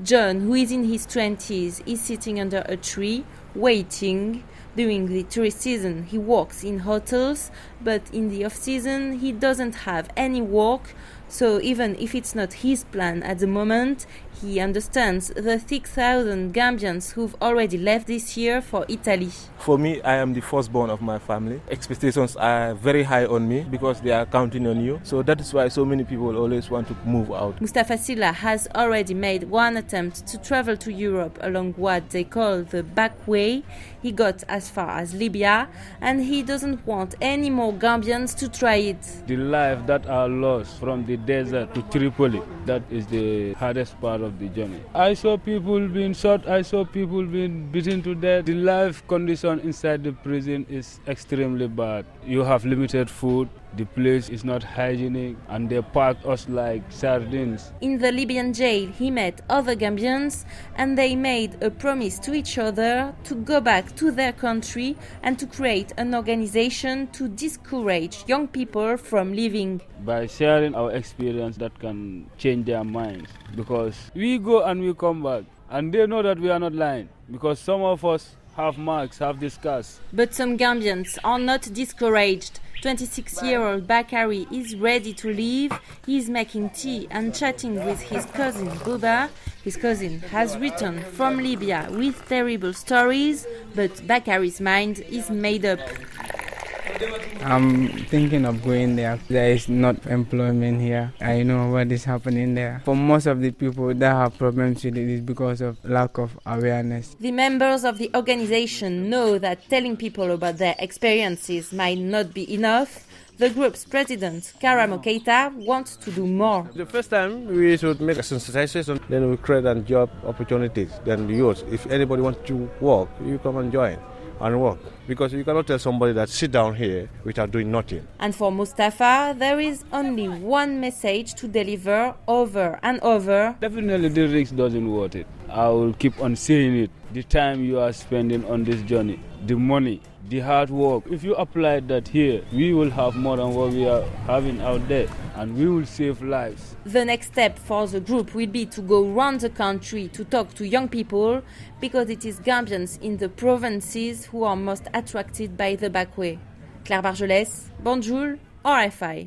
John, who is in his 20s, is sitting under a tree, waiting. During the tourist season, he works in hotels, but in the off-season, he doesn't have any work. So even if it's not his plan at the moment, he understands the 6,000 Gambians who've already left this year for Italy. For me, I am the firstborn of my family. Expectations are very high on me because they are counting on you. So that is why so many people always want to move out. Mustafa Silla has already made one attempt to travel to Europe along what they call the back way. He got as far as Libya, and he doesn't want any more Gambians to try it. The life that are lost from the desert to Tripoli, that is the hardest part of the journey. I saw people being shot, I saw people being beaten to death. The life condition inside the prison is extremely bad. You have limited food, the place is not hygienic, and they pack us like sardines. In the Libyan jail, he met other Gambians, and they made a promise to each other to go back to their country and to create an organization to discourage young people from leaving. By sharing our experience, that can change their minds, because we go and we come back, and they know that we are not lying, because some of us have marks, have the scars. But some Gambians are not discouraged. 26-year-old Bakari is ready to leave. He is making tea and chatting with his cousin Buba. His cousin has returned from Libya with terrible stories, but Bakari's mind is made up. I'm thinking of going there. There is not employment here. I know what is happening there. For most of the people that have problems with it is because of lack of awareness. The members of the organization know that telling people about their experiences might not be enough. The group's president, Karamo Keita, wants to do more. The first time we should make a sensitization, then we create job opportunities. Then the youth, if anybody wants to work, you come and join and work. Because you cannot tell somebody that sit down here without doing nothing. And for Mustafa, there is only one message to deliver over and over. Definitely the risk doesn't worth it. I will keep on saying it. The time you are spending on this journey, the money, the hard work, if you apply that here, we will have more than what we are having out there, and we will save lives. The next step for the group will be to go around the country to talk to young people, because it is Gambians in the provinces who are most attracted by the back way. Claire Bargelès, Banjul, RFI.